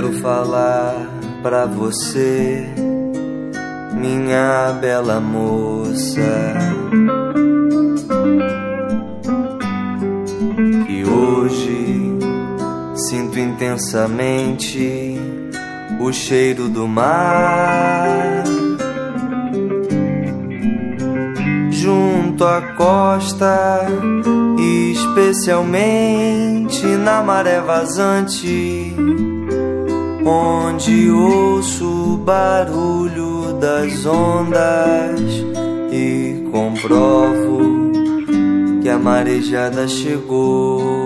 Quero falar pra você, minha bela moça, que hoje sinto intensamente o cheiro do mar. Junto à costa, especialmente na maré vazante, onde ouço o barulho das ondas e comprovo que a marejada chegou.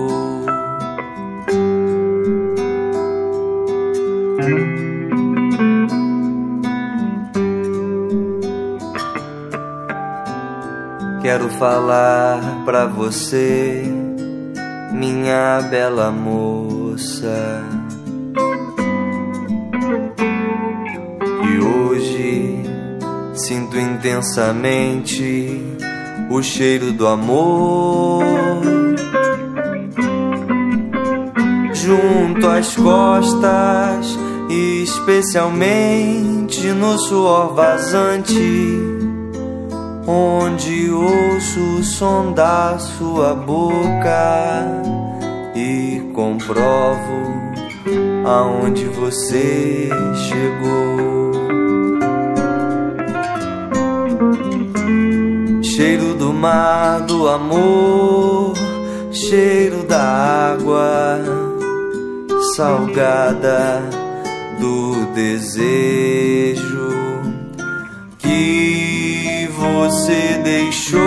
Quero falar pra você, minha bela moça, que hoje sinto intensamente o cheiro do amor. Junto às costas, especialmente no suor vazante, onde ouço o som da sua boca e comprovo aonde você chegou. Cheiro do mar, do amor, cheiro da água salgada, do desejo que você deixou.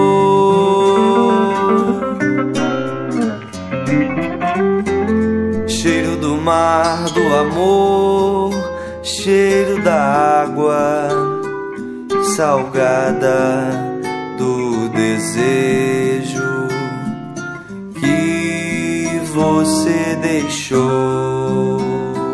Cheiro do mar, do amor, cheiro da água salgada, do desejo que você deixou.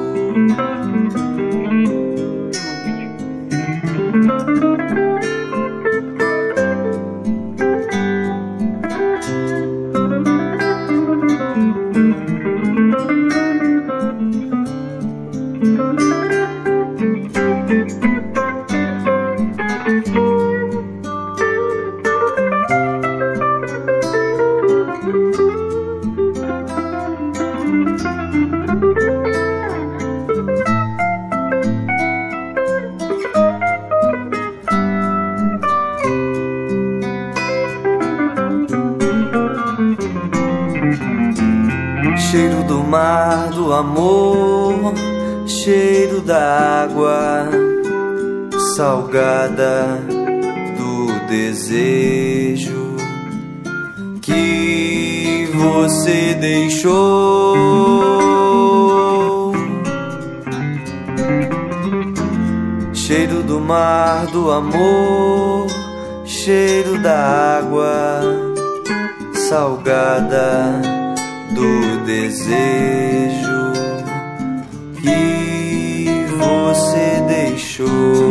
Cheiro do mar, do amor, cheiro da água salgada, do desejo que você deixou. Cheiro do mar, do amor, cheiro da água salgada, do desejo que você deixou.